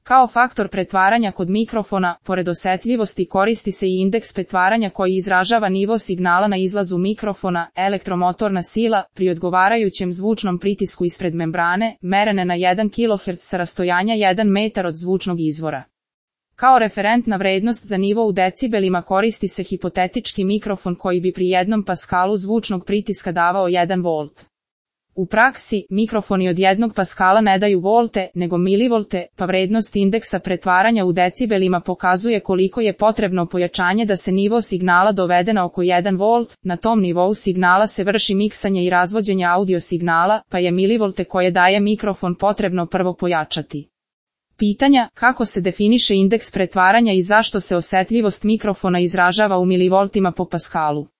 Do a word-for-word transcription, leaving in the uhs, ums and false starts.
Kao faktor pretvaranja kod mikrofona, pored osetljivosti koristi se i indeks pretvaranja koji izražava nivo signala na izlazu mikrofona, elektromotorna sila, pri odgovarajućem zvučnom pritisku ispred membrane, merene na jedan kiloherc sa rastojanja jedan metar od zvučnog izvora. Kao referentna vrednost za nivo u decibelima koristi se hipotetički mikrofon koji bi pri jednom paskalu zvučnog pritiska davao jedan volt. U praksi, mikrofoni od jednog paskala ne daju volte, nego milivolte, pa vrednost indeksa pretvaranja u decibelima pokazuje koliko je potrebno pojačanje da se nivo signala dovede na oko jedan volt, na tom nivou signala se vrši miksanje i razvođenje audio signala, pa je milivolte koje daje mikrofon potrebno prvo pojačati. Pitanja, kako se definiše indeks pretvaranja i zašto se osetljivost mikrofona izražava u milivoltima po paskalu?